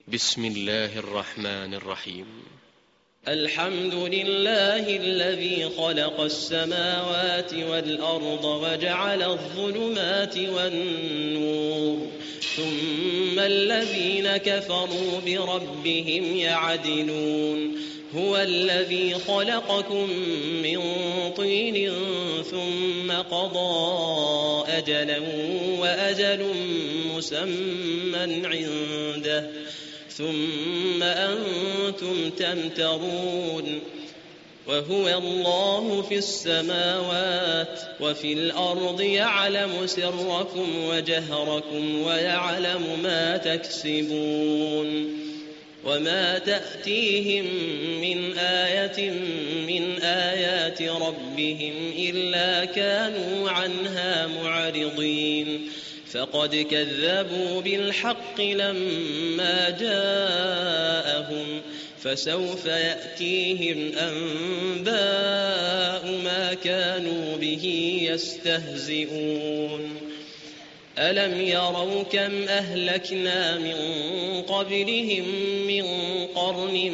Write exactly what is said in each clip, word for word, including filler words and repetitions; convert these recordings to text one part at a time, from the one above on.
بسم الله الرحمن الرحيم. الحمد لله الذي خلق السماوات والأرض وجعل الظلمات والنور ثم الذين كفروا بربهم يعدلون. هو الذي خلقكم من طين ثم قضى أجلا وأجل مسمى عنده ثم أنتم تمترون. وهو الله في السماوات وفي الأرض يعلم سركم وجهركم ويعلم ما تكسبون. وما تأتيهم من آية من آيات ربهم إلا كانوا عنها معرضين. فقد كذبوا بالحق لما جاءهم فسوف يأتيهم أنباء ما كانوا به يستهزئون. ألم يروا كم أهلكنا من قبلهم من قرن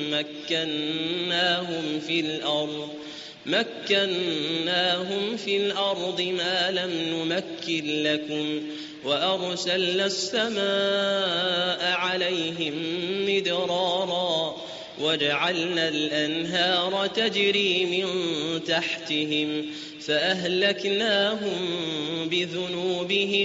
مكناهم في الأرض مكناهم في الأرض ما لم نمكن لكم وأرسلنا السماء عليهم مدرارا وجعلنا الأنهار تجري من تحتهم فأهلكناهم بذنوبهم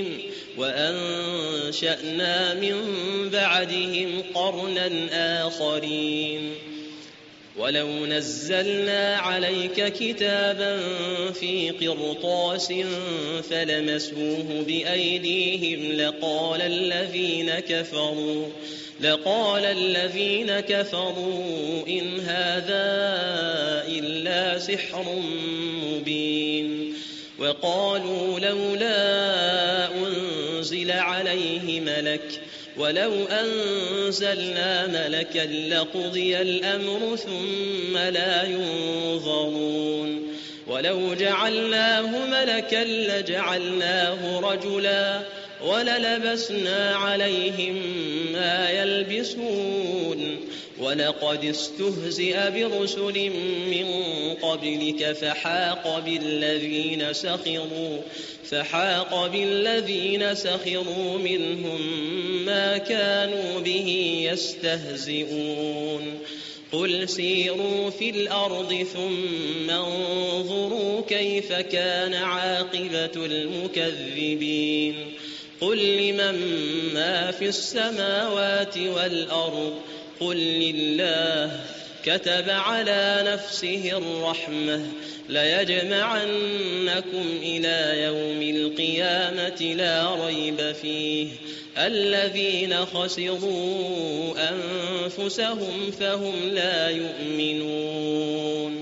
وأنشأنا من بعدهم قرنا آخرين. ولو نزلنا عليك كتابا في قرطاس فلمسوه بأيديهم لقال الذين كفروا لقال الذين كفروا إن هذا إلا سحر مبين. وقالوا لولا أنزل عليه ملك ولو أنزلنا ملكا لقضي الأمر ثم لا ينظرون. ولو جعلناه ملكا لجعلناه رجلا وللبسنا عليهم ما يلبسون. ولقد استهزئ برسل من قبلك فحاق بالذين سخروا فحاق بالذين سخروا منهم ما كانوا به يستهزئون. قل سيروا في الأرض ثم انظروا كيف كان عاقبة المكذبين. قل لمن ما في السماوات والأرض قل لله كتب على نفسه الرحمة ليجمعنكم إلى يوم القيامة لا ريب فيه الذين خسروا أنفسهم فهم لا يؤمنون.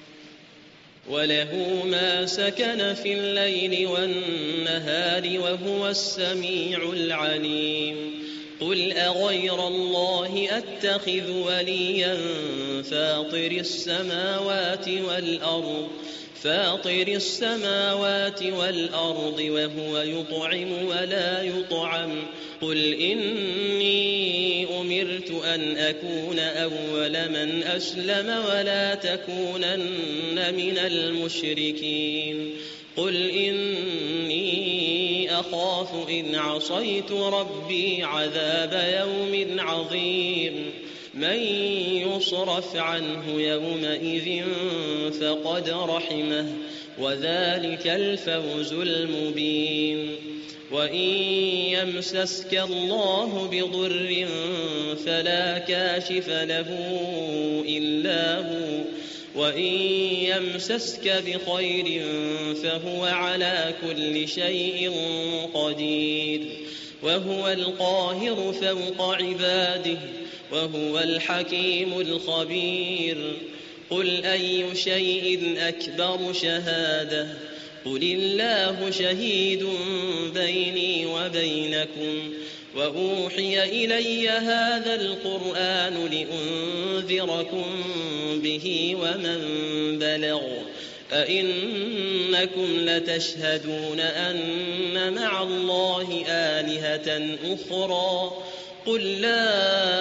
وله ما سكن في الليل والنهار وهو السميع العليم. قل أغير الله أتخذ وليا فاطر السماوات والأرض فاطر السماوات والأرض وهو يطعم ولا يطعم. قل إني أمرت أن أكون أول من أسلم ولا تكونن من المشركين. قل إني أخاف إن عصيت ربي عذاب يوم عظيم. من يصرف عنه يومئذ فقد رحمه وذلك الفوز المبين. وإن يمسسك الله بضر فلا كاشف له إلا هو وإن يمسسك بخير فهو على كل شيء قدير. وهو القاهر فوق عباده وهو الحكيم الخبير. قل أي شيء أكبر شهادة قل الله شهيد بيني وبينكم. وأوحي إلي هذا القرآن لأنذركم به ومن بلغ. أئنكم لتشهدون أن مع الله آلهة أخرى قل لا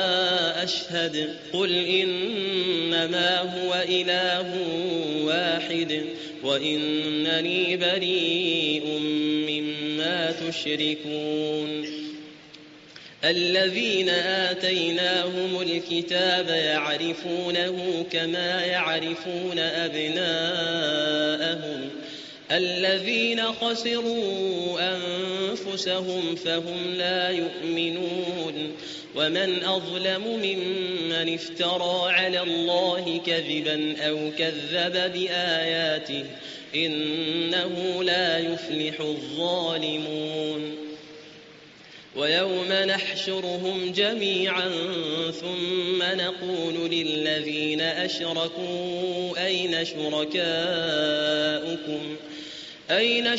فاشهد قل إنما هو إله واحد وإنني بريء مما تشركون الذين آتيناهم الكتاب يعرفونه كما يعرفون أبناءهم الذين خسروا أنفسهم فهم لا يؤمنون ومن أظلم ممن افترى على الله كذبا أو كذب بآياته إنه لا يفلح الظالمون ويوم نحشرهم جميعا ثم نقول للذين أشركوا أين شركاؤكم أين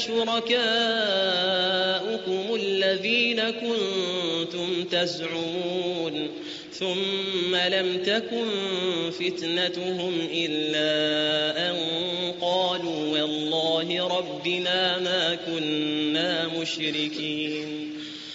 شركاؤكم الذين كنتم تزعمون ثم لم تكن فتنتهم إلا أن قالوا والله ربنا ما كنا مشركين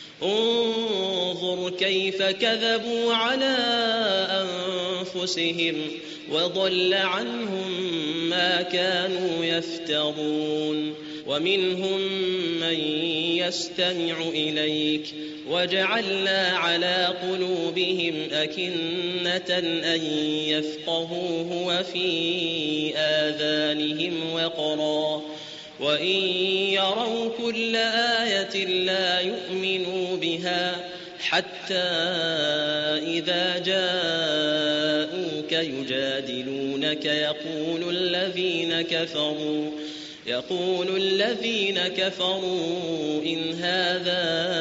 انظر كيف كذبوا على أنفسهم وضل عنهم ما كانوا يفترون ومنهم من يستمع إليك وجعلنا على قلوبهم أكنة أن يفقهوه وفي آذانهم وقرا وإن يروا كل آية لا يؤمنوا بها حتى إذا جاءوك يجادلونك يقول الذين كفروا يقول الذين كفروا إن هذا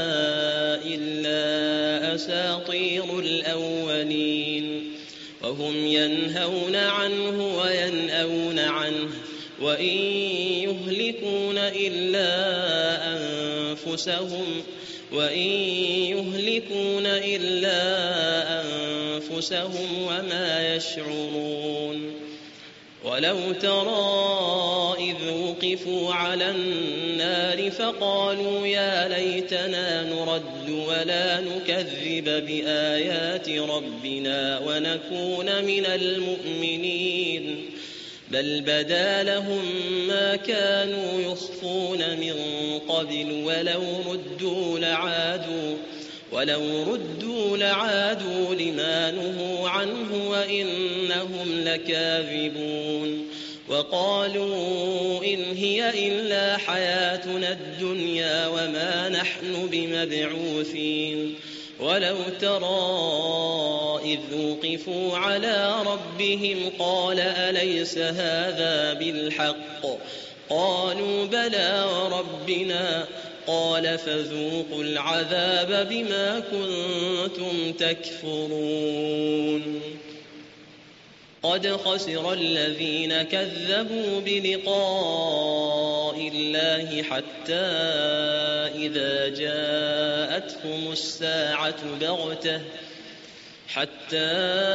إلا أساطير الأولين وهم ينهون عنه وينأون عنه وإن يهلكون إلا أنفسهم وإن يهلكون إلا أنفسهم وما يشعرون ولو ترى إذ وقفوا على النار فقالوا يا ليتنا نرد ولا نكذب بآيات ربنا ونكون من المؤمنين بل بدا لهم ما كانوا يخفون من قبل ولو ردوا لعادوا ولو ردوا لعادوا لما نهوا عنه وإنهم لكاذبون وقالوا إن هي إلا حياتنا الدنيا وما نحن بمبعوثين ولو ترى إذ وقفوا على ربهم قال أليس هذا بالحق قالوا بلى وربنا قال فذوقوا العذاب بما كنتم تكفرون قد خسر الذين كذبوا بلقاء الله حتى إذا جاءتهم الساعة بغتة حتى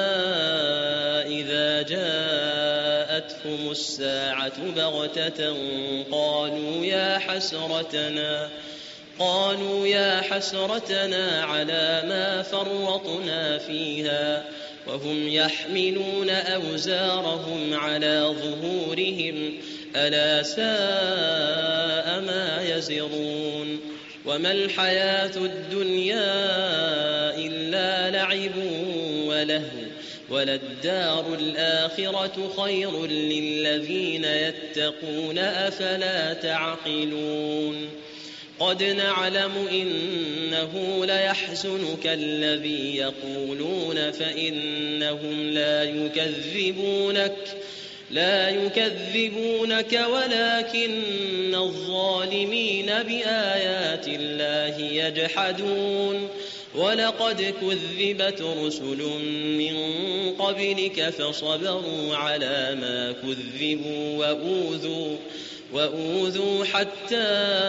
إذا جاءتهم الساعة بغتة قالوا يا حسرتنا قالوا يا حسرتنا على ما فرطنا فيها وهم يحملون أوزارهم على ظهورهم ألا ساء ما يزرون وما الحياة الدنيا إلا لعب ولهو وللدار الآخرة خير للذين يتقون أفلا تعقلون قد نعلم إنه ليحزنك الذي يقولون فإنهم لا يكذبونك لا يكذبونك ولكن الظالمين بآيات الله يجحدون ولقد كذبت رسل من قبلك فصبروا على ما كذبوا وأوذوا وأوذوا حتى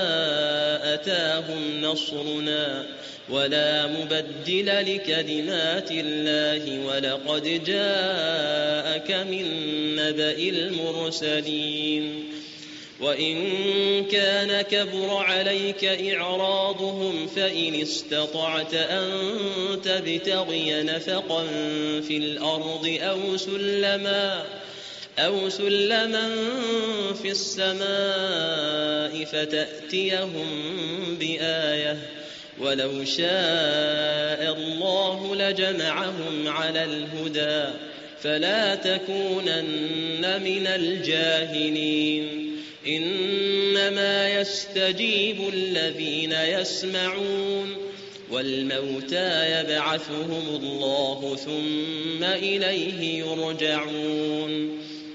أتاهم نصرنا ولا مبدل لكلمات الله ولقد جاءك من نبأ المرسلين وإن كان كبر عليك إعراضهم فإن استطعت أن تبتغي نفقا في الأرض أو سلما أو سلما في السماء فتأتيهم بآية ولو شاء الله لجمعهم على الهدى فلا تكونن من الجاهلين إنما يستجيب الذين يسمعون والموتى يبعثهم الله ثم إليه يرجعون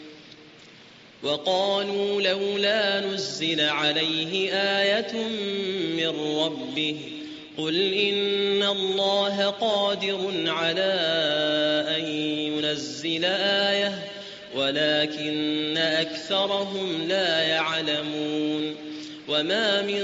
وقالوا لولا نزل عليه آية من ربه قل إن الله قادر على أن ينزل آية ولكن أكثرهم لا يعلمون وما من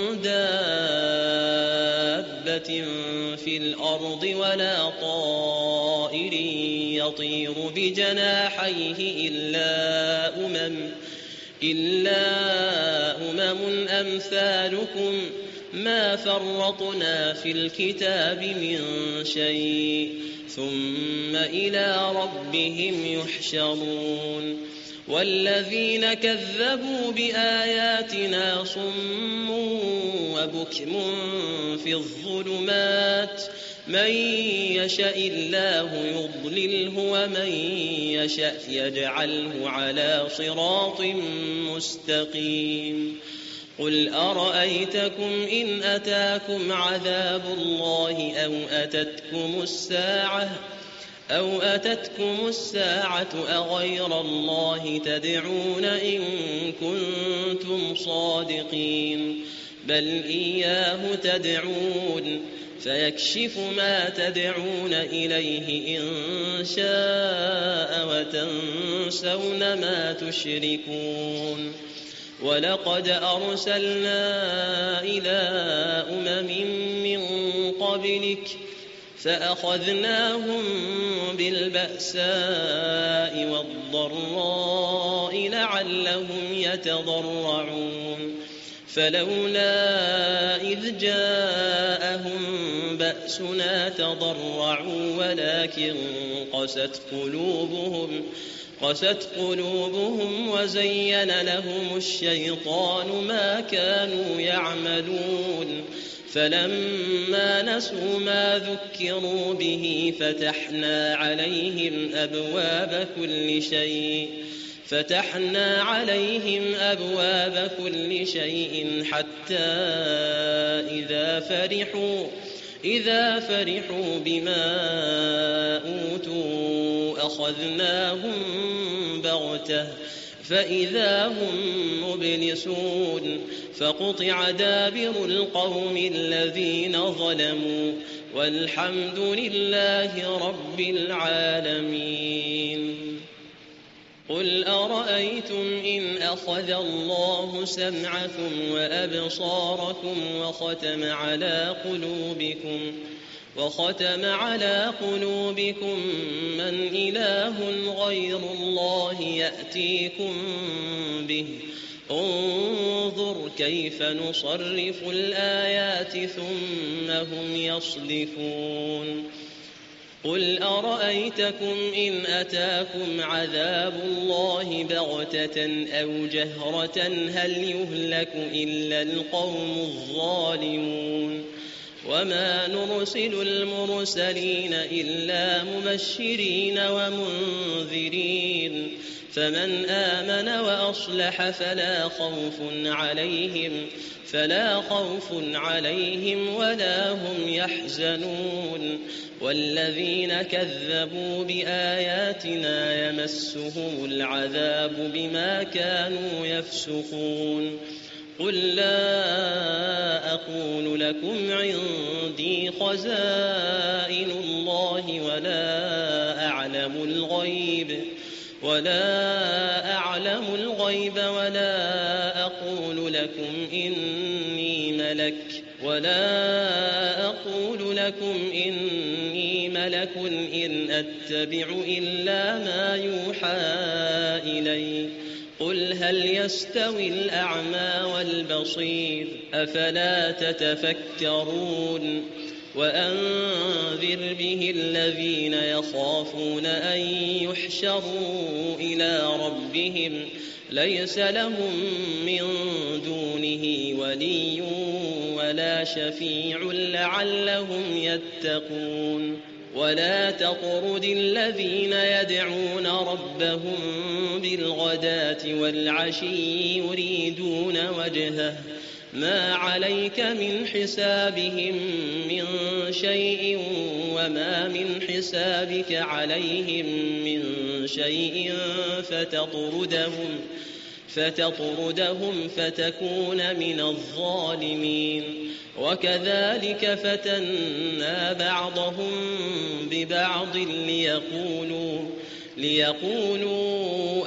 دابة في الأرض ولا طائر يطير بجناحيه إلا أمم إلا أمم أمثالكم ما فرطنا في الكتاب من شيء ثم إلى ربهم يحشرون والذين كذبوا بآياتنا صم وبكم في الظلمات من يشاء الله يضلله ومن يشاء يجعله على صراط مستقيم قل أرأيتكم إن أتاكم عذاب الله أو أتتكم الساعة أو أتتكم الساعة أغير الله تدعون إن كنتم صادقين بل إياه تدعون فيكشف ما تدعون إليه إن شاء وتنسون ما تشركون ولقد أرسلنا إلى أمم من قبلك فأخذناهم بالبأساء والضراء لعلهم يتضرعون فلولا إذ جاءهم بأسنا تضرعوا ولكن قست قلوبهم قست قلوبهم وزين لهم الشيطان ما كانوا يعملون فلما نسوا ما ذكروا به فتحنا عليهم أبواب كل شيء فتحنا عليهم أبواب كل شيء حتى إذا فرحوا إذا فرحوا بما أوتوا أخذناهم بغتة فإذا هم مبلسون فقطع دابر القوم الذين ظلموا والحمد لله رب العالمين قل أرأيتم إن أخذ الله سمعكم وأبصاركم وختم على قلوبكم وختم على قلوبكم من إله غير الله يأتيكم به انظر كيف نصرف الآيات ثم هم يصدفون قل أرأيتكم إن أتاكم عذاب الله بغتة أو جهرة هل يهلك إلا القوم الظالمون وما نرسل المرسلين إلا مبشرين ومنذرين فمن آمن وأصلح فلا خوف عليهم فلا خوف عليهم ولا هم يحزنون والذين كذبوا بآياتنا يمسهم العذاب بما كانوا يفسقون قل لا أقول لكم عندي خزائن الله ولا أعلم الغيب ولا أعلم الغيب ولا أقول لكم إني ملك ولا أقول لكم إني ملك إن أتبع إلا ما يوحى إلي قل هل يستوي الأعمى والبصير أفلا تتفكرون وأنذر به الذين يخافون أن يحشروا إلى ربهم ليس لهم من دونه ولي ولا شفيع لعلهم يتقون ولا تطرد الذين يدعون ربهم بالغداة والعشي يريدون وجهه ما عليك من حسابهم من شيء وما من حسابك عليهم من شيء فتطردهم فتطردهم فتكون من الظالمين وكذلك فتنا بعضهم ببعض ليقولوا ليقولوا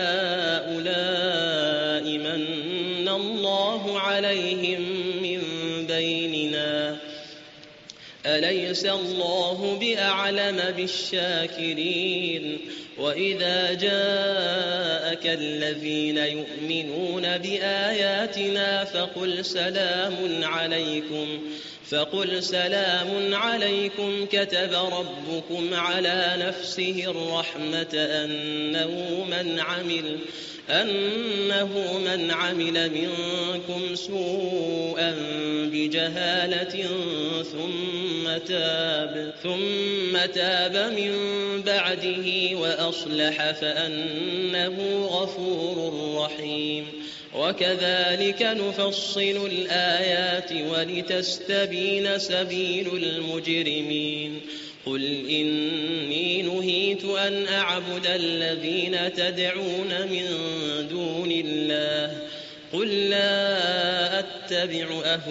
أهؤلاء من الله عليهم من بيننا أليس الله بأعلم بالشاكرين وإذا جاءك الذين يؤمنون بآياتنا فقل سلام عليكم فقل سلام عليكم كتب ربكم على نفسه الرحمة أنه من عمل أنه من عمل منكم سوءا بجهالة ثم تاب ثم تاب من بعده وأصلح فأنه غفور رحيم وكذلك نفصل الآيات ولتستبين سبيل المجرمين قل إني نهيت أن أعبد الذين تدعون من دون الله قل لا أتبع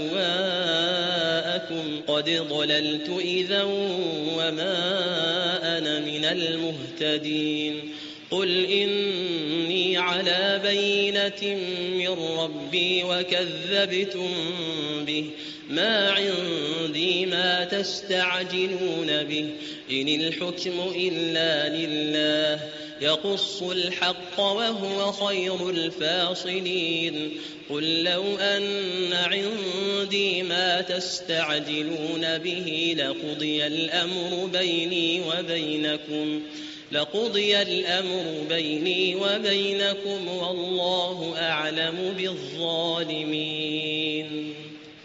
أهواءكم قد ضللت إذا وما أنا من المهتدين قل إني على بينة من ربي وكذبتم به ما عندي ما تستعجلون به إن الحكم إلا لله يقص الحق وهو خير الفاصلين قل لو أن عندي ما تستعجلون به لقضي الأمر بيني وبينكم لقضي الأمر بيني وبينكم والله أعلم بالظالمين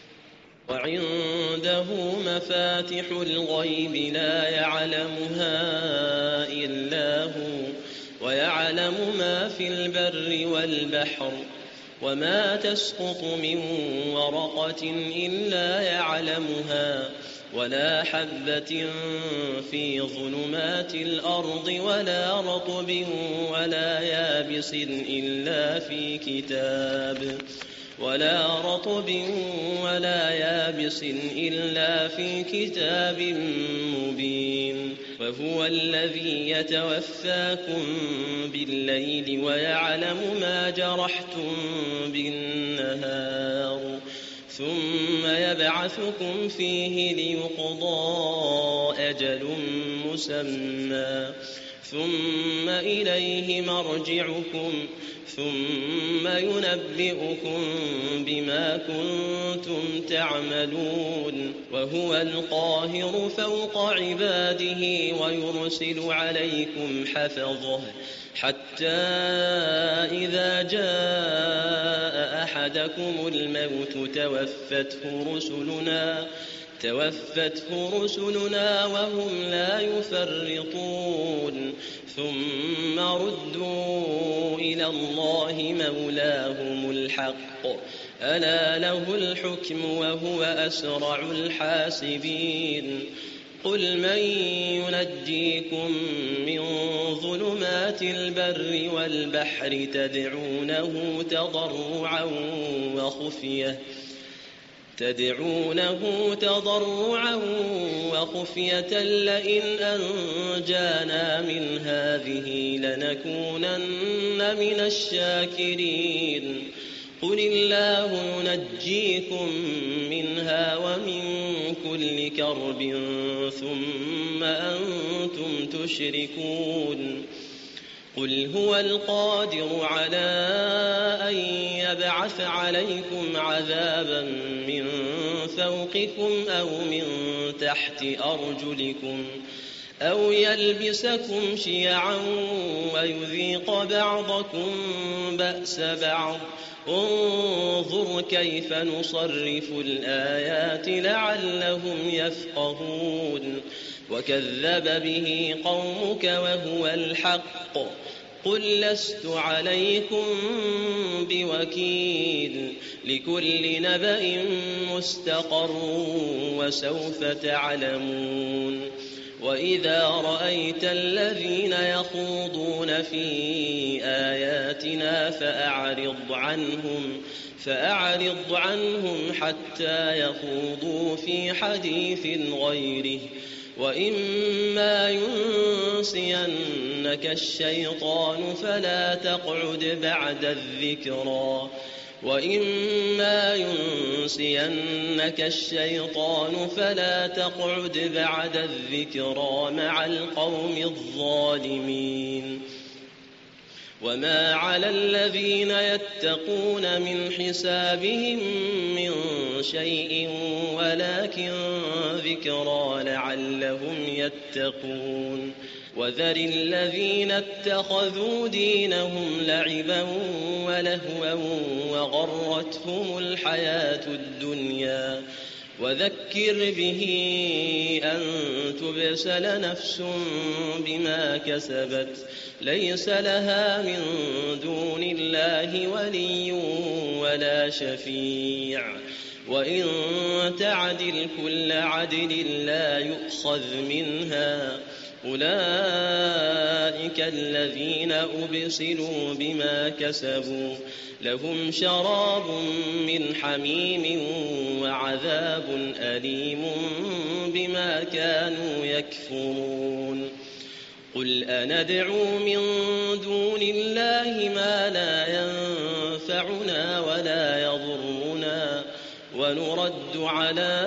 وعنده مفاتح الغيب لا يعلمها إلا هو ويعلم ما في البر والبحر وما تسقط من ورقة إلا يعلمها ولا حبة في ظلمات الأرض ولا رطب ولا يابس إلا في كتاب ولا رطب ولا يابس إلا في كتاب مبين وهو الذي يتوفاكم بالليل ويعلم ما جرحتم بالنهار ثم يبعثكم فيه ليقضى أجل مسمى ثم إليه مرجعكم ثم ينبئكم بما كنتم تعملون وهو القاهر فوق عباده ويرسل عليكم حفظه حتى إذا جاء أحدكم الموت توفته رسلنا توفته رسلنا وهم لا يفرطون ثم ردوا إلى الله مولاهم الحق ألا له الحكم وهو أسرع الحاسبين قل من ينجيكم من ظلمات البر والبحر تدعونه تضرعا وخفية تدعونه تضرعا وخفية لئن أنجانا من هذه لنكونن من الشاكرين قل الله ينجيكم منها ومن كل كرب ثم أنتم تشركون قل هو القادر على أن يبعث عليكم عذابا من فوقكم أو من تحت أرجلكم أو يلبسكم شيعا ويذيق بعضكم بأس بعض انظر كيف نصرف الآيات لعلهم يفقهون وكذب به قومك وهو الحق قل لست عليكم بوكيل لكل نبأ مستقر وسوف تعلمون وإذا رأيت الذين يخوضون في آياتنا فأعرض عنهم فأعرض عنهم حتى يخوضوا في حديث غيره وإما ينسينك الشيطان فلا تقعد بعد الذكرى وإما ينسينك الشيطان فلا تقعد بعد الذكرى مع القوم الظالمين وما على الذين يتقون من حسابهم من شيء ولكن ذكرى لعلهم يتقون وذر الذين اتخذوا دينهم لعبا ولهوا وغرتهم الحياة الدنيا وذكر به أن تبسل نفس بما كسبت ليس لها من دون الله ولي ولا شفيع وإن تعدل كل عدل لا يؤخذ منها أولئك الذين أبسلوا بما كسبوا لهم شراب من حميم وعذاب أليم بما كانوا يكفرون قل أندعو من دون الله ما لا ينفعنا ولا يضرنا ونرد على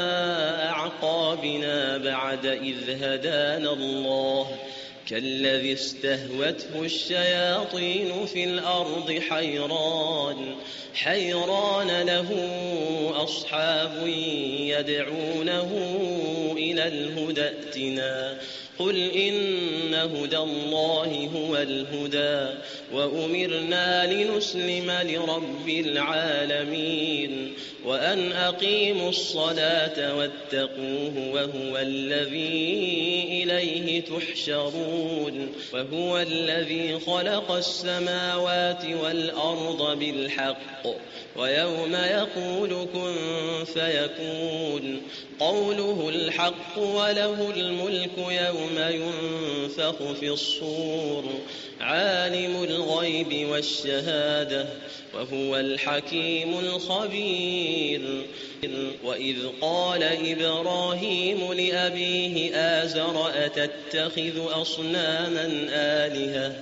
أعقابنا بعد إذ هدانا الله كالذي استهوته الشياطين في الأرض حيران حيران له أصحاب يدعونه إلى الهدى ائتنا قل إن هدى الله هو الهدى وأمرنا لنسلم لرب العالمين وأن أقيموا الصلاة واتقوه وهو الذي إليه تحشرون وهو الذي خلق السماوات والأرض بالحق ويوم يقول كن فيكون قوله الحق وله الملك يوم ينفخ في الصور عالم الغيب والشهادة وهو الحكيم الخبير وإذ قال إبراهيم لأبيه آزر أتتخذ أصناما آلهة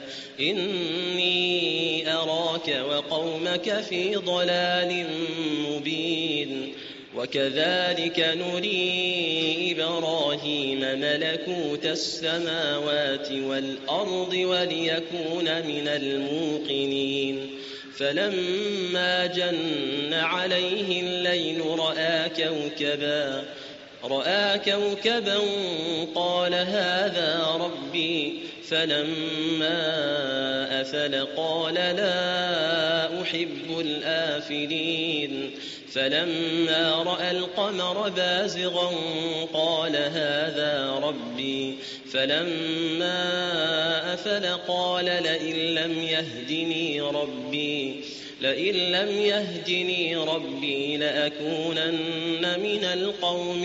إني أراك وقومك في ضلال مبين وكذلك نري إبراهيم ملكوت السماوات والأرض وليكون من الموقنين فلما جن عليه الليل رأى كوكبا رأى كوكبا قال هذا ربي فلما أفل قال لا أحب الآفلين فلما رأى القمر بازغا قال هذا ربي فلما أفل قال لئن لم يهدني ربي لئن لم يهدني ربي لأكونن من القوم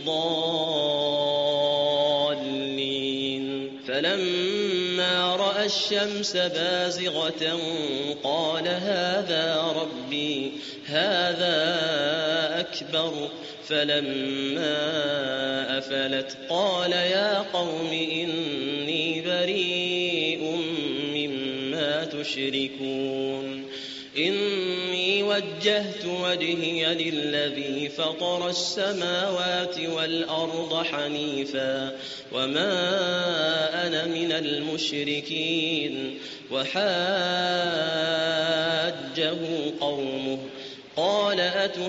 الضالين فلما رأى الشمس بازغة قال هذا ربي هذا أكبر فلما أفلت قال يا قوم إني بريء مما تشركون إني وجهت وجهي للذي فطر السماوات والأرض حنيفا وما أنا كان من المشركين وحاجه قومه قال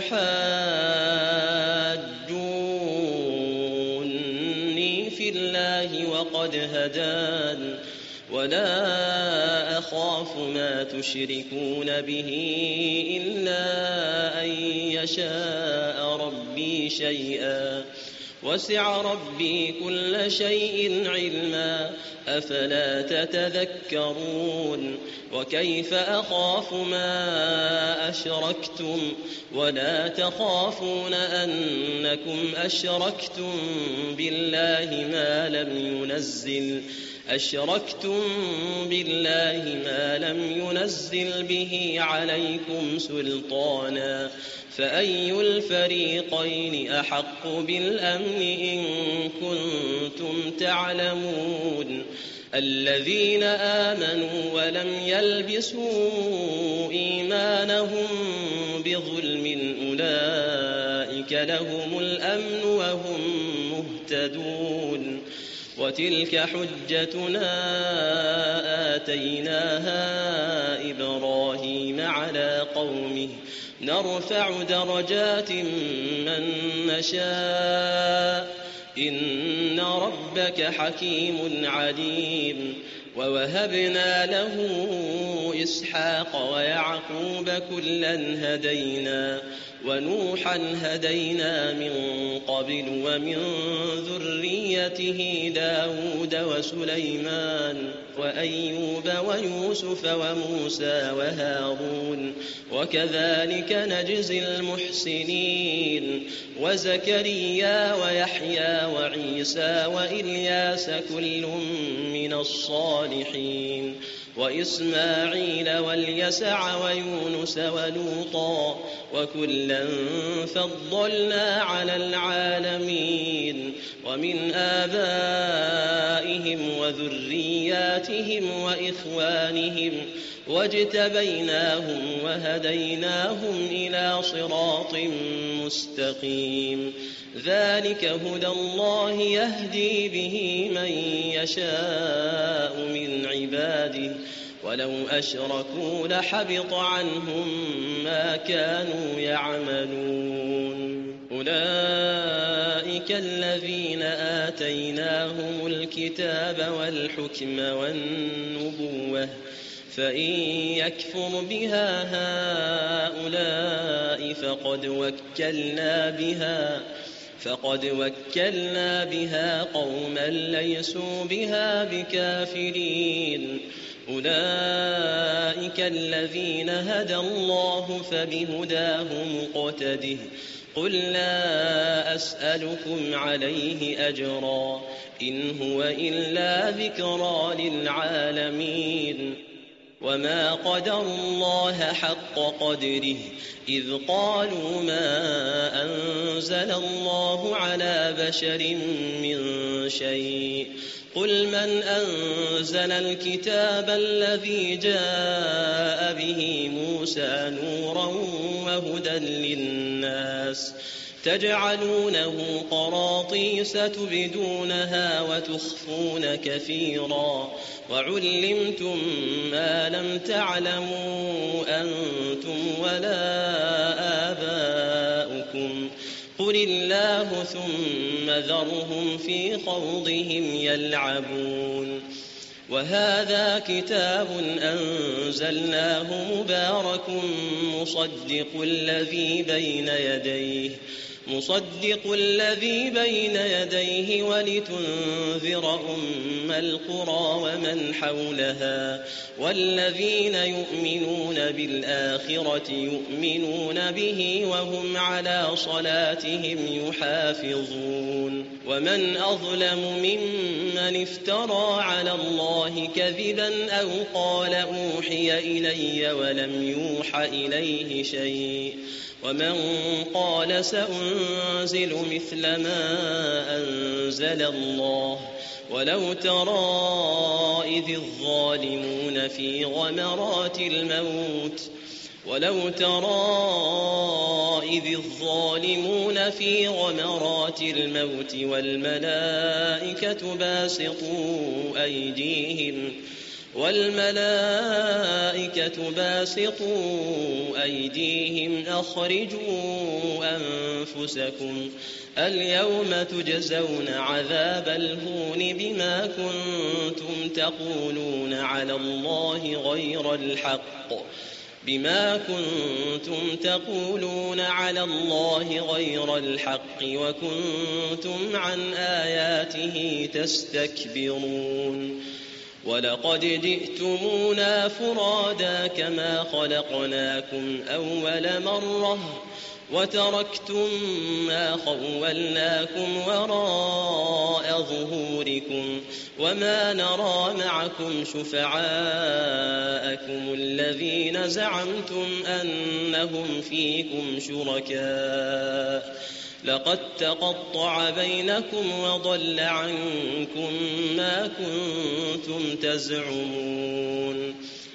أتحاجوني في الله وقد هدان ولا أخاف ما تشركون به إلا أن يشاء ربي شيئا وسع ربي كل شيء علما أفلا تتذكرون وكيف أخاف ما أشركتم ولا تخافون أنكم أشركتم بالله ما لم ينزل أشركتم بالله ما لم ينزل به عليكم سلطانا فأي الفريقين أحق بالأمن إن كنتم تعلمون الذين آمنوا ولم يلبسوا إيمانهم بظلم أولئك لهم الأمن وهم مهتدون وتلك حجتنا آتيناها إبراهيم على قومه نرفع درجات من نشاء إن ربك حكيم عليم ووهبنا له إسحاق ويعقوب كلا هدينا ونوحا هدينا من قبل ومن ذريته داود وسليمان وأيوب ويوسف وموسى وهارون وكذلك نجزي المحسنين وزكريا ويحيى وعيسى وإلياس كل من الصالحين وإسماعيل واليسع ويونس ولوطا وكلا فضلنا على العالمين ومن آبائهم وذرياتهم وإخوانهم واجتبيناهم وهديناهم إلى صراط مستقيم ذلك هدى الله يهدي به من يشاء من عباده ولو أشركوا لحبط عنهم ما كانوا يعملون أولئك الذين آتيناهم الكتاب والحكم والنبوة فإن يكفر بها هؤلاء فقد وكلنا بها فقد وكلنا بها قوما ليسوا بها بكافرين أولئك الذين هدى الله فبهداه مقتده قل لا أسألكم عليه أجرا إن هو إلا ذكرى للعالمين وما قدروا الله حق قدره إذ قالوا ما أنزل الله على بشر من شيء قل من أنزل الكتاب الذي جاء به موسى نورا وهدى للناس تجعلونه قراطيس تبدونها وتخفون كثيرا وعلمتم ما لم تعلموا أنتم ولا آباؤكم قل الله ثم ذرهم في خوضهم يلعبون وهذا كتاب أنزلناه مبارك مصدق الذي بين يديه مصدق الذي بين يديه ولتنذر أم القرى ومن حولها والذين يؤمنون بالآخرة يؤمنون به وهم على صلاتهم يحافظون ومن أظلم ممن افترى على الله كذبا أو قال أوحي إلي ولم يوح إليه شيء ومن قال سأنزل مثل ما أنزل الله ولو ترى إذ الظالمون في غمرات الموت ولو ترى إذ الظالمون في غمرات الموت والملائكة باسطوا أيديهم والملائكة باسطوا أيديهم أخرجوا أنفسكم اليوم تجزون عذاب الهون بما كنتم تقولون على الله غير الحق بما كنتم تقولون على الله غير الحق وكنتم عن آياته تستكبرون ولقد جئتمونا فرادا كما خلقناكم أول مرة وتركتم ما خولناكم وراء ظهوركم وما نرى معكم شفعاءكم الذين زعمتم أنهم فيكم شركاء لقد تقطع بينكم وضل عنكم ما كنتم تزعمون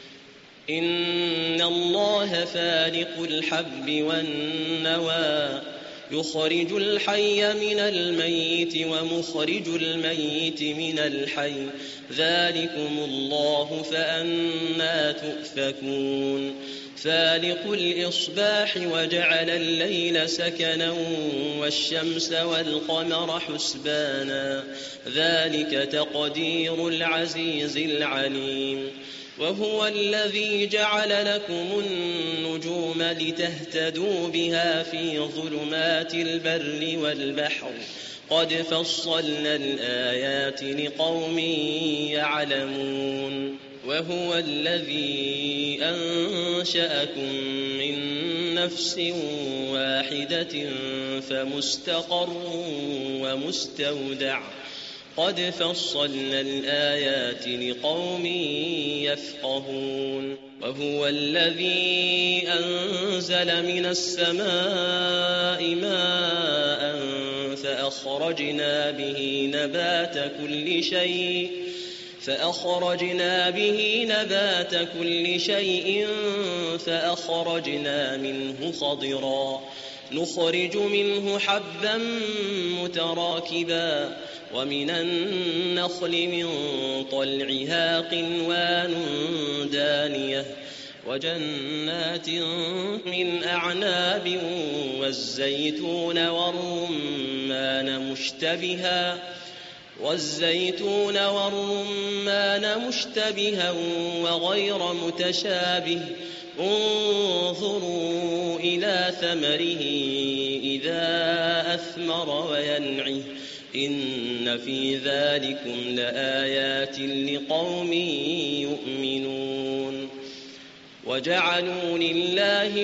إن الله فالق الحب والنوى يخرج الحي من الميت ومخرج الميت من الحي ذلكم الله فأنى تؤفكون فالق الإصباح وجعل الليل سكنا والشمس والقمر حسبانا ذلك تقدير العزيز العليم وهو الذي جعل لكم النجوم لتهتدوا بها في ظلمات البر والبحر قد فصلنا الآيات لقوم يعلمون وهو الذي أنشأكم من نفس واحدة فمستقر ومستودع قد فصلنا الآيات لقوم يفقهون وهو الذي أنزل من السماء ماء فأخرجنا به نبات كل شيء فأخرجنا به نبات كل شيء فأخرجنا منه خضرا نخرج منه حبا متراكبا ومن النخل من طلعها قنوان دانية وجنات من أعناب والزيتون والرمان مشتبها والزيتون والرمان مشتبها وغير متشابه انظروا إلى ثمره إذا أثمر وينعه إن في ذلكم لآيات لقوم يؤمنون وجعلوا لله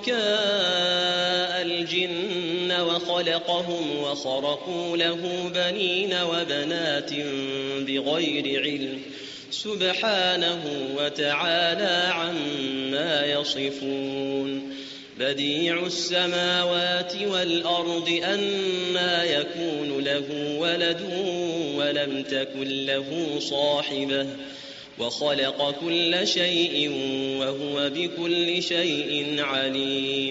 شركاء الجن وخلقهم وخرقوا له بنين وبنات بغير علم سبحانه وتعالى عما يصفون بديع السماوات والأرض أنى يكون له ولد ولم تكن له صاحبة وخلق كل شيء وهو بكل شيء عليم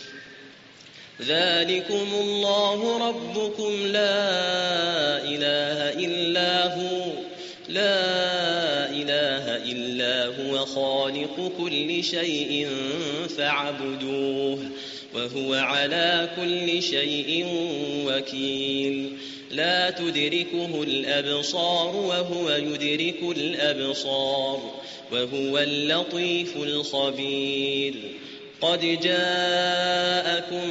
ذلكم الله ربكم لا إله إلا هو لا إله إلا هو خالق كل شيء فاعبدوه وهو على كل شيء وكيل لا تدركه الأبصار وهو يدرك الأبصار وهو اللطيف الخبير قد جاءكم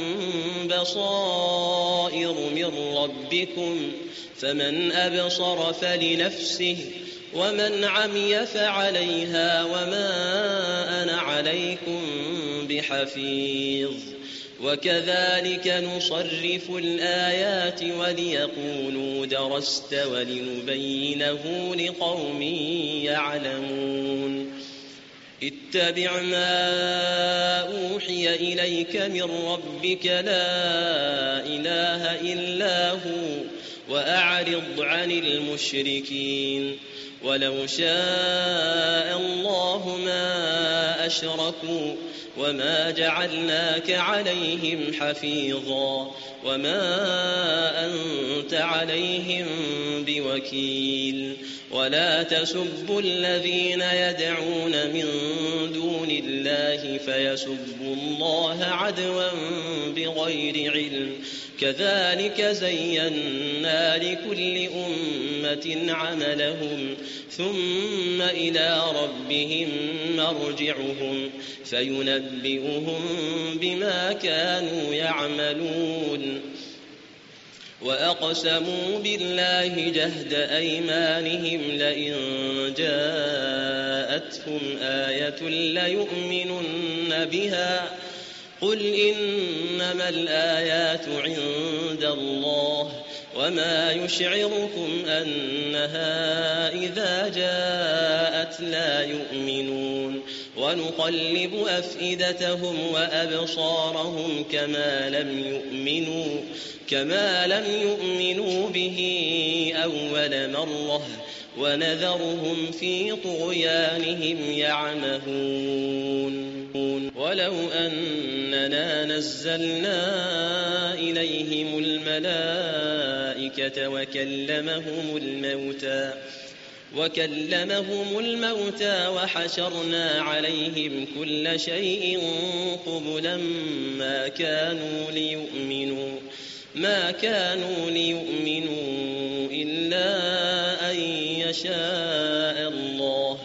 بصائر من ربكم فمن أبصر فلنفسه ومن عمي فعليها وما أنا عليكم بحفيظ وكذلك نصرف الآيات وليقولوا درست ولنبينه لقوم يعلمون اتبع ما أوحي إليك من ربك لا إله إلا هو وأعرض عن المشركين ولو شاء الله ما أشركوا وما جعلناك عليهم حفيظا وما أنت عليهم بوكيل ولا تسبوا الذين يدعون من دون الله فيسبوا الله عدوا بغير علم كذلك زينا لكل أمة عملهم ثم إلى ربهم مرجعهم فينبئهم بما كانوا يعملون وأقسموا بالله جهد أيمانهم لئن جاءتهم آية ليؤمنن بها قل إنما الآيات عند الله وما يشعركم أنها إذا جاءت لا يؤمنون ونقلب أفئدتهم وأبصارهم كما لم يؤمنوا كما لم يؤمنوا به أول مرة ونذرهم في طغيانهم يعمهون ولو أننا نزلنا إليهم الملائكة وكلمهم الموتى وكلمهم الموتى وحشرنا عليهم كل شيء قبلا ما كانوا ليؤمنوا ما كانوا ليؤمنوا إلا أن يشاء الله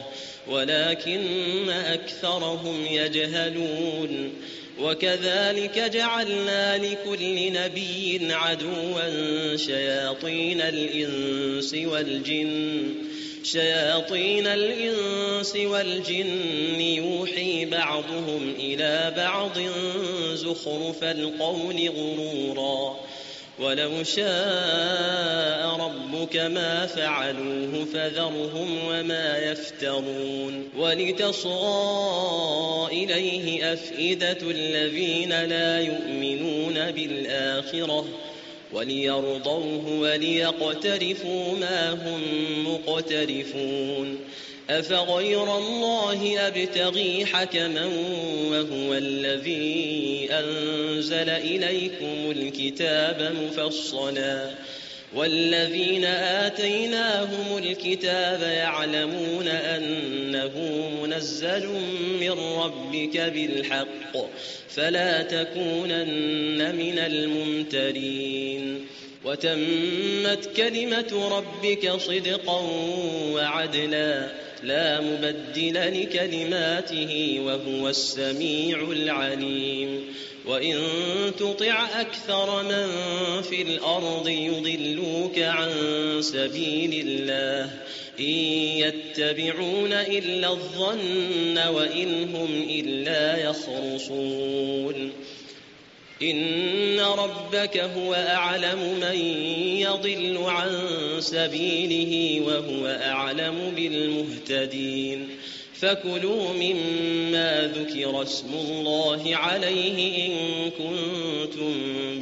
ولكن أكثرهم يجهلون وكذلك جعلنا لكل نبي عدوا شياطين الإنس والجن شياطين الإنس والجن يوحي بعضهم إلى بعض زخرف القول غرورا ولو شاء ربك ما فعلوه فذرهم وما يفترون ولتصغى إليه أفئدة الذين لا يؤمنون بالآخرة وليرضوه وليقترفوا ما هم مقترفون أفغير الله أبتغي حكما وهو الذي أنزل إليكم الكتاب مفصلا والذين آتيناهم الكتاب يعلمون أنه منزل من ربك بالحق فلا تكونن من الممترين وتمت كلمة ربك صدقا وعدلا لا مبدل لكلماته وهو السميع العليم وإن تطع أكثر من في الأرض يضلوك عن سبيل الله إن يتبعون إلا الظن وإن هم إلا يخرصون إن ربك هو أعلم من يضل عن سبيله وهو أعلم بالمهتدين فكلوا مما ذكر اسم الله عليه إن كنتم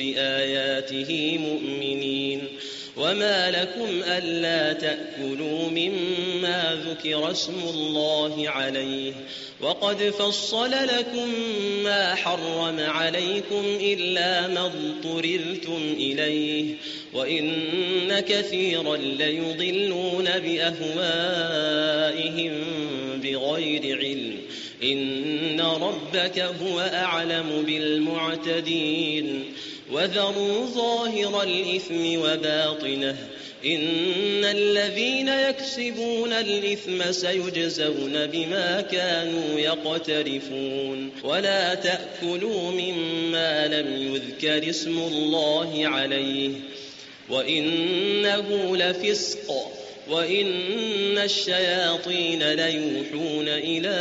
بآياته مؤمنين وما لكم ألا تأكلوا مما ذكر اسم الله عليه وقد فصل لكم ما حرم عليكم إلا ما اضطررتم إليه وإن كثيرا ليضلون بأهوائهم بغير علم إن ربك هو أعلم بالمعتدين وذروا ظاهر الإثم وباطنه إن الذين يكسبون الإثم سيجزون بما كانوا يقترفون ولا تأكلوا مما لم يذكر اسم الله عليه وإنه لفسق وإن الشياطين ليوحون إلى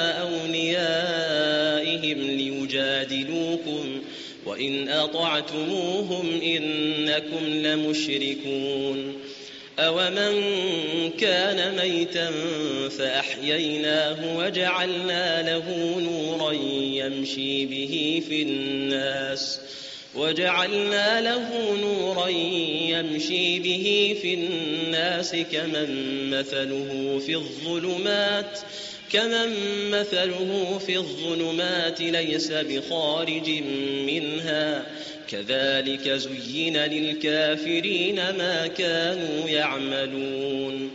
أوليائهم ليجادلوكم وإن أطعتموهم إنكم لمشركون أومن كان ميتا فأحييناه وجعلنا له نورا يمشي به في الناس وجعلنا له نورا يمشي به في الناس كمن مثله في الظلمات كمن مثله في الظلمات ليس بخارج منها كذلك زين للكافرين ما كانوا يعملون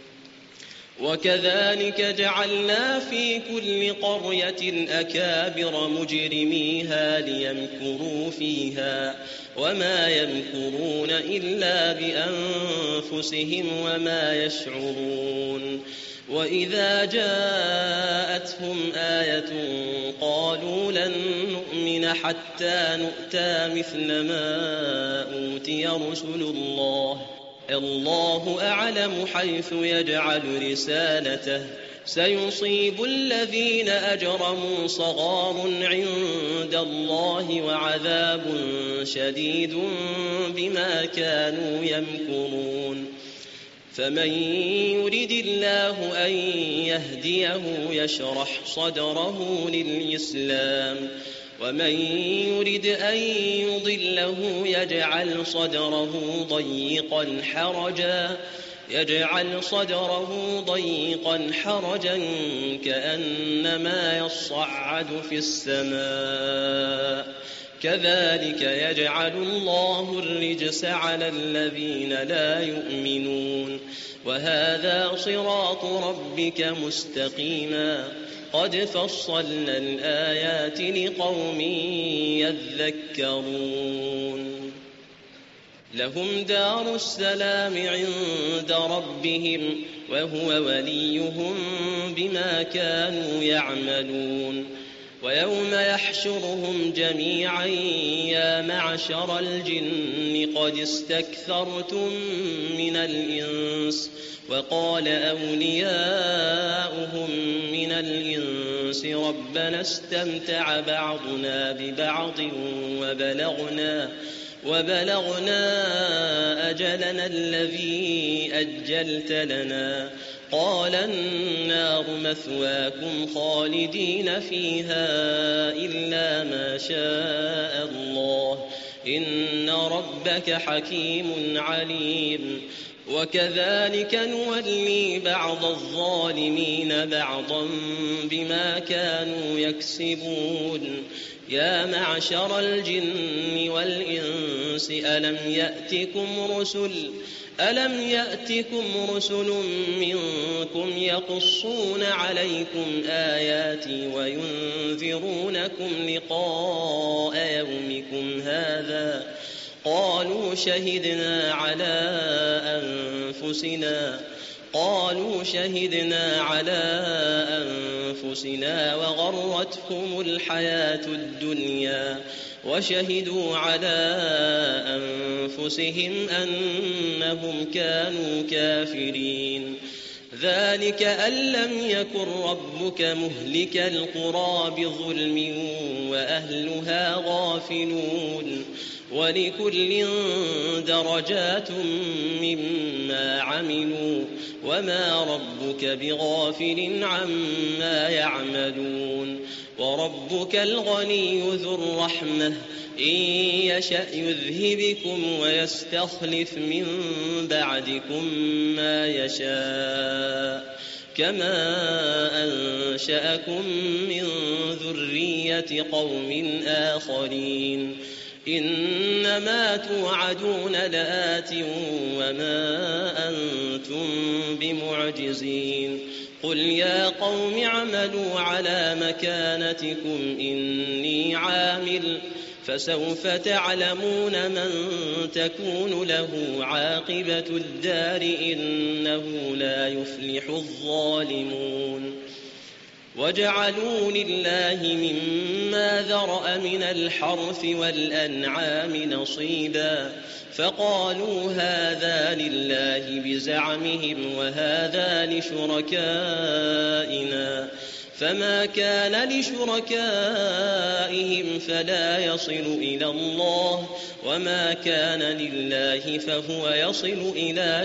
وكذلك جعلنا في كل قرية أكابر مجرميها ليمكروا فيها وما يمكرون إلا بأنفسهم وما يشعرون وإذا جاءتهم آية قالوا لن نؤمن حتى نؤتى مثل ما أوتي رسل الله الله أعلم حيث يجعل رسالته سيصيب الذين أجرموا صغار عند الله وعذاب شديد بما كانوا يمكرون فمن يرد الله أن يهديه يشرح صدره للإسلام ومن يرد أن يضله يجعل صدره ضيقا حرجا يجعل صدره ضيقا حرجا كأنما يصعد في السماء كذلك يجعل الله الرجس على الذين لا يؤمنون وهذا صراط ربك مستقيما قد فصلنا الآيات لقوم يذكرون لهم دار السلام عند ربهم وهو وليهم بما كانوا يعملون ويوم يحشرهم جميعا يا معشر الجن قد استكثرتم من الإنس وقال أولياؤهم من الإنس ربنا استمتع بعضنا ببعض وبلغنا وبلغنا أجلنا الذي أجلت لنا قال النار مثواكم خالدين فيها إلا ما شاء الله إن ربك حكيم عليم وكذلك نولي بعض الظالمين بعضا بما كانوا يكسبون يا معشر الجن والإنس ألم يأتكم رسل ألم يأتكم رسل منكم يقصون عليكم آياتي وينذرونكم لقاء يومكم هذا قالوا شهدنا على أنفسنا قالوا شهدنا على أنفسنا وغرتهم الحياة الدنيا وشهدوا على أنفسهم أنهم كانوا كافرين ذلك أن لم يكن ربك مهلك القرى بظلم وأهلها غافلون ولكل درجات مما عملوا وما ربك بغافل عما يعملون وربك الغني ذو الرحمة إن يشأ يذهبكم ويستخلف من بعدكم ما يشاء كما أنشأكم من ذرية قوم آخرين إنما توعدون لآت وما أنتم بمعجزين قل يا قوم اعملوا على مكانتكم إني عامل فسوف تعلمون من تكون له عاقبة الدار إنه لا يفلح الظالمون وجعلوا لله مما ذرأ من الحرث والأنعام نصيبا فقالوا هذا لله بزعمهم وهذا لشركائنا فما كان لشركائهم فلا يصل إلى الله وما كان لله فهو يصل إلى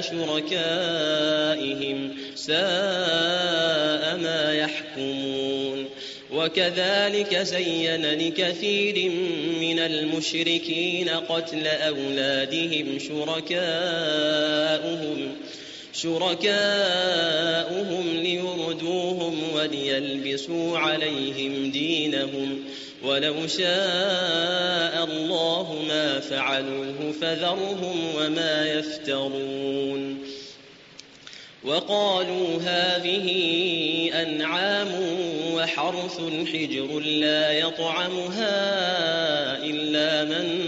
شركائهم ساء ما يحكمون وكذلك زين لكثير من المشركين قتل أولادهم شركاؤهم شركاؤهم ليردوهم وليلبسوا عليهم دينهم ولو شاء الله ما فعلوه فذرهم وما يفترون وقالوا هذه أنعام وحرث حجر لا يطعمها إلا من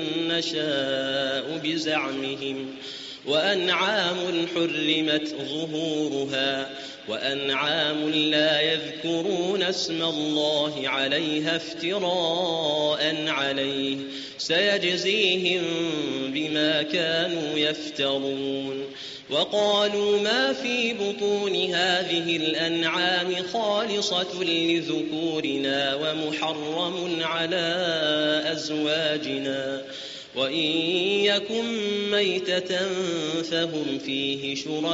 نشاء بزعمهم وأنعام حرمت ظهورها وأنعام لا يذكرون اسم الله عليها افتراء عليه سيجزيهم بما كانوا يفترون وقالوا ما في بطون هذه الأنعام خالصة لذكورنا ومحرم على أزواجنا وإن يكن ميتة فهم فيه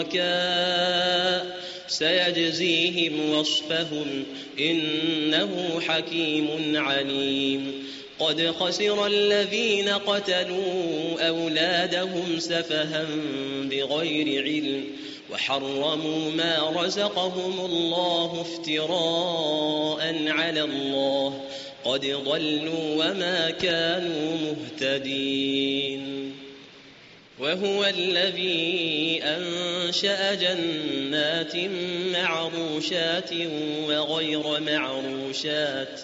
شركاء سيجزيهم وصفهم إنه حكيم عليم قد خسر الذين قتلوا أولادهم سفها بغير علم وحرموا ما رزقهم الله افتراء على الله قد ضلوا وما كانوا مهتدين وهو الذي أنشأ جنات معروشات وغير معروشات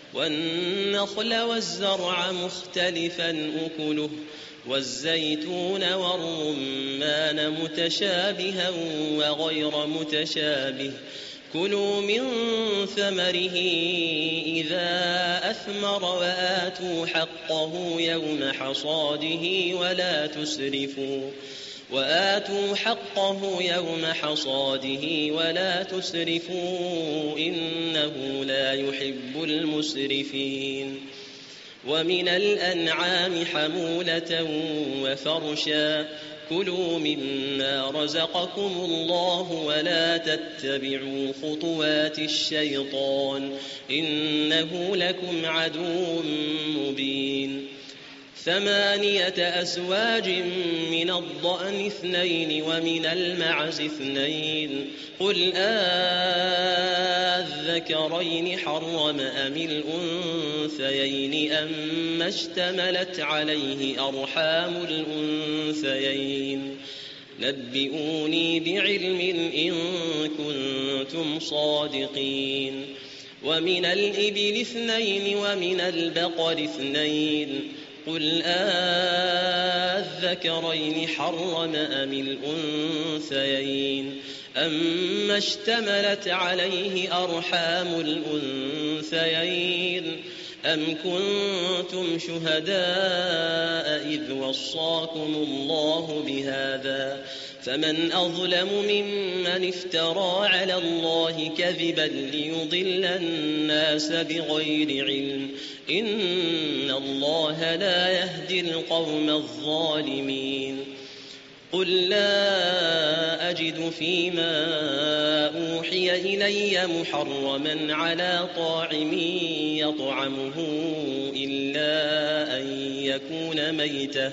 والنخل والزرع مختلفا أكله والزيتون والرمان متشابها وغير متشابه كلوا من ثمره إذا أثمر وآتوا حقه يوم حصاده ولا تسرفوا وآتوا حقه يوم حصاده ولا تسرفوا إنه لا يحب المسرفين ومن الأنعام حمولة وفرشا كلوا مما رزقكم الله ولا تتبعوا خطوات الشيطان إنه لكم عدو مبين ثمانية أزواج من الضأن اثنين ومن المعز اثنين قل آذكرين حرم أم الأنثيين أما اشتملت عليه أرحام الأنثيين نبئوني بعلم إن كنتم صادقين ومن الإبل اثنين ومن البقر اثنين قل آذكرين حرم أم الأنثيين أما اشتملت عليه أرحام الأنثيين أم كنتم شهداء إذ وصاكم الله بهذا فمن أظلم ممن افترى على الله كذبا ليضل الناس بغير علم إن الله لا يهدي القوم الظالمين قل لا أجد فيما أوحي إلي محرما على طاعم يطعمه إلا أن يكون ميتة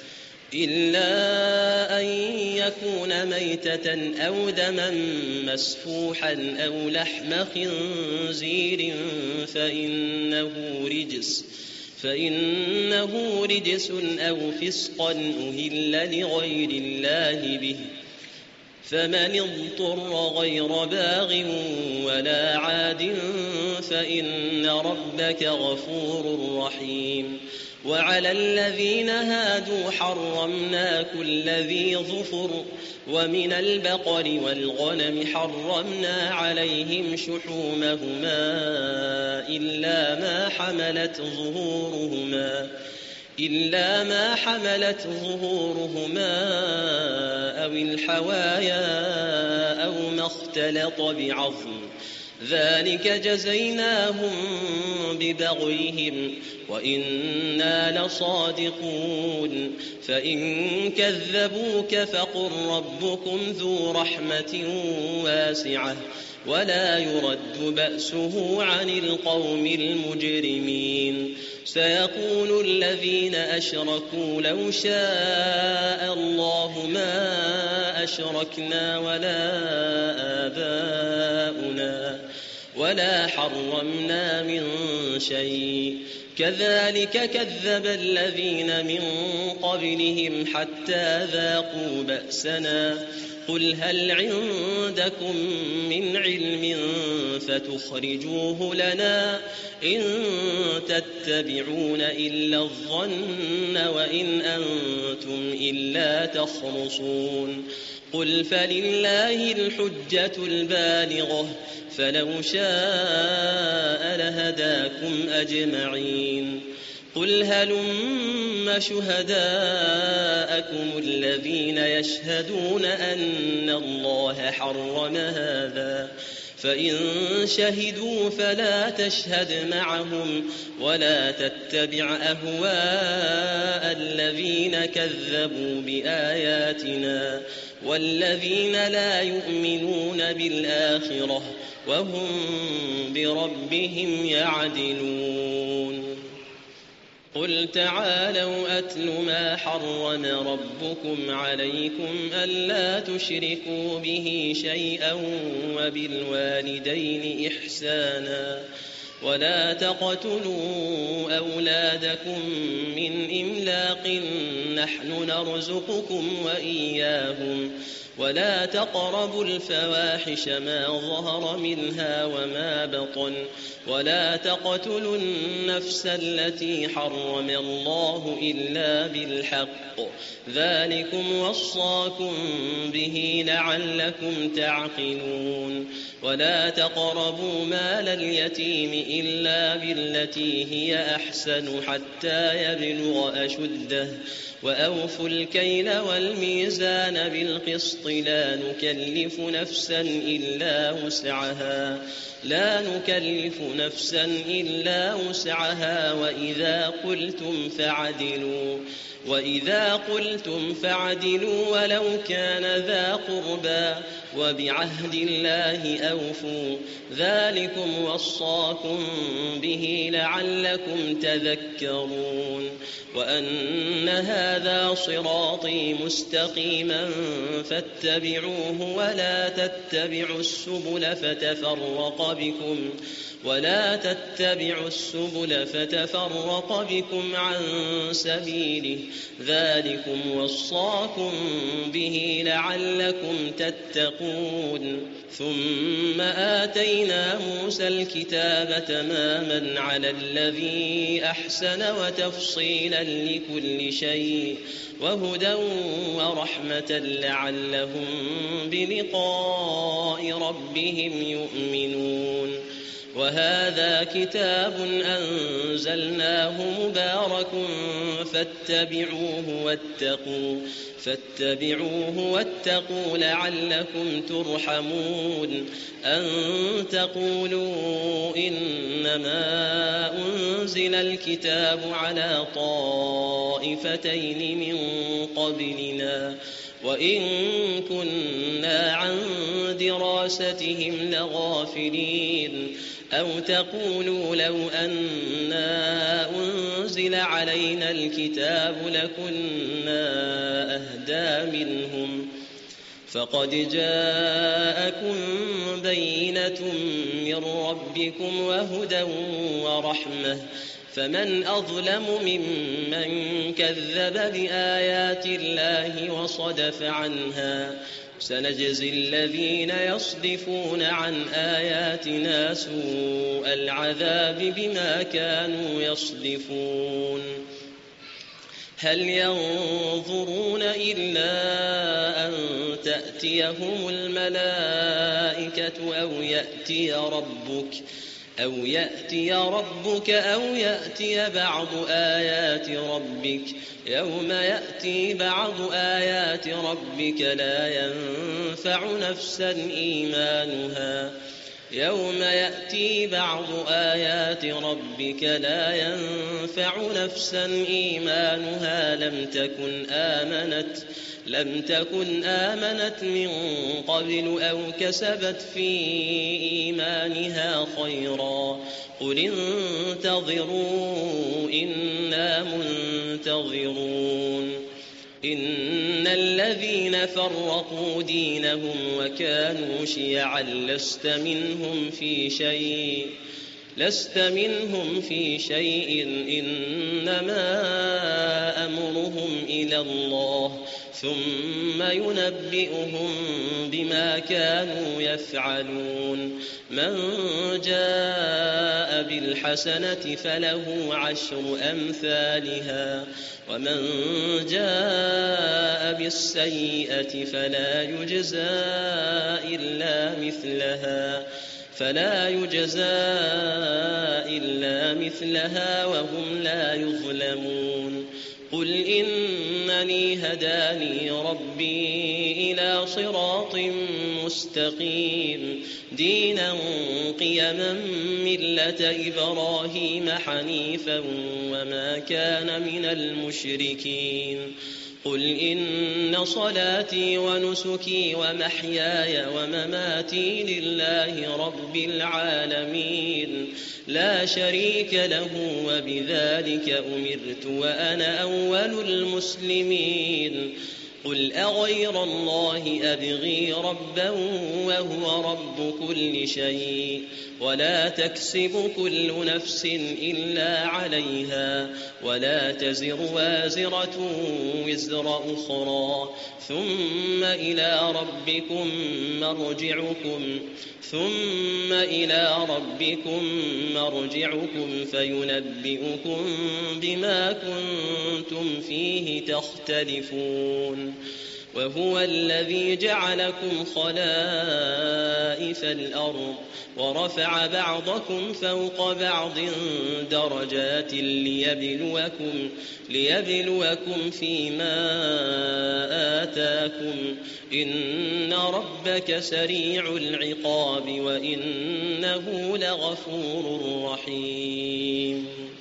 إلا أن يكون ميتة أو دما مسفوحا أو لحم خنزير فإنه رجس فإنه رجس أو فسقا أهل لغير الله به فمن اضطر غير باغ ولا عاد فإن ربك غفور رحيم وعلى الذين هادوا حرمنا كل ذي ظفر ومن البقر والغنم حرمنا عليهم شحومهما إلا ما حملت ظهورهما إلا ما حملت ظهورهما أو الحوايا أو ما اختلط بعظم ذلك جزيناهم ببغيهم وإنا لصادقون فإن كذبوك فقل ربكم ذو رحمة واسعة ولا يرد بأسه عن القوم المجرمين سيقول الذين أشركوا لو شاء الله ما أشركنا ولا آباؤنا ولا حرمنا من شيء كذلك كذب الذين من قبلهم حتى ذاقوا بأسنا قل هل عندكم من علم فتخرجوه لنا إن تتبعون إلا الظن وإن أنتم إلا تخرصون قل فلله الحجة البالغة فلو شاء لهداكم أجمعين قل هلم شهداءكم الذين يشهدون أن الله حرم هذا فإن شهدوا فلا تشهد معهم ولا تتبع أهواء الذين كذبوا بآياتنا والذين لا يؤمنون بالآخرة وهم بربهم يعدلون قل تعالوا أتل ما حرم ربكم عليكم ألا تشركوا به شيئا وبالوالدين إحسانا ولا تقتلوا أولادكم من إملاق نحن نرزقكم وإياهم ولا تقربوا الفواحش ما ظهر منها وما بطن ولا تقتلوا النفس التي حرم الله إلا بالحق ذلكم وصاكم به لعلكم تعقلون ولا تقربوا مال اليتيم إلا بالتي هي أحسن حتى يبلغ أشده وأوفوا الكيل والميزان بالقسط لا نكلف نفسا إلا وسعها لا نكلف نفسا إلا وسعها وإذا قلتم فعدلوا وإذا قلتم فعدلوا ولو كان ذا قربى وبعهد الله أوفوا ذلكم وصاكم به لعلكم تذكرون وأن هذا صراطي مستقيما فاتبعوه ولا تتبعوا السبل فتفرق بكم ولا تتبعوا السبل فتفرق بكم عن سبيله ذلكم وصاكم به لعلكم تتقون ثم آتينا موسى الكتاب تماما على الذي أحسن وتفصيلا لكل شيء وهدى ورحمة لعلهم بلقاء ربهم يؤمنون وهذا كتاب أنزلناه مبارك فاتبعوه واتقوا فاتبعوه واتقوا لعلكم ترحمون أن تقولوا إنما أنزل الكتاب على طائفتين من قبلنا وإن كنا عن دراستهم لغافلين أو تقولوا لو أنا أنزل علينا الكتاب لكنا أهدى منهم فقد جاءكم بينة من ربكم وهدى ورحمة فمن أظلم ممن كذب بآيات الله وصدف عنها سنجزي الذين يصدفون عن آياتنا سوء العذاب بما كانوا يصدفون هل ينظرون إلا أن تأتيهم الملائكة أو يأتي ربك أو يأتي ربك أو يأتي بعض آيات ربك يوم يأتي بعض آيات ربك لا ينفع نفسا إيمانها يوم يأتي بعض آيات ربك لا ينفع نفسا إيمانها لم تكن آمنت لم تكن آمنت من قبل أو كسبت في إيمانها خيرا قل انتظروا إنا منتظرون إن الذين فرقوا دينهم وكانوا شيعا لست منهم في شيء لست منهم في شيء إنما أمرهم إلى الله ثم ينبئهم بما كانوا يفعلون من جاء بالحسنة فله عشر أمثالها ومن جاء بالسيئة فلا يجزى إلا مثلها فلا يجزى إلا مثلها وهم لا يظلمون قل إنني هداني ربي إلى صراط مستقيم دينا قيما ملة إبراهيم حنيفا وما كان من المشركين قل إن صلاتي ونسكي ومحياي ومماتي لله رب العالمين لا شريك له وبذلك أمرت وأنا أول المسلمين قل أغير الله أبغي ربا وهو رب كل شيء ولا تكسب كل نفس إلا عليها ولا تزر وازرة وزر أخرى ثم إلى ربكم مرجعكم ثم إلى ربكم مرجعكم فينبئكم بما كنتم فيه تختلفون وهو الذي جعلكم خلائف الأرض ورفع بعضكم فوق بعض درجات ليبلوكم, ليبلوكم فيما آتاكم إن ربك سريع العقاب وإنه لغفور رحيم.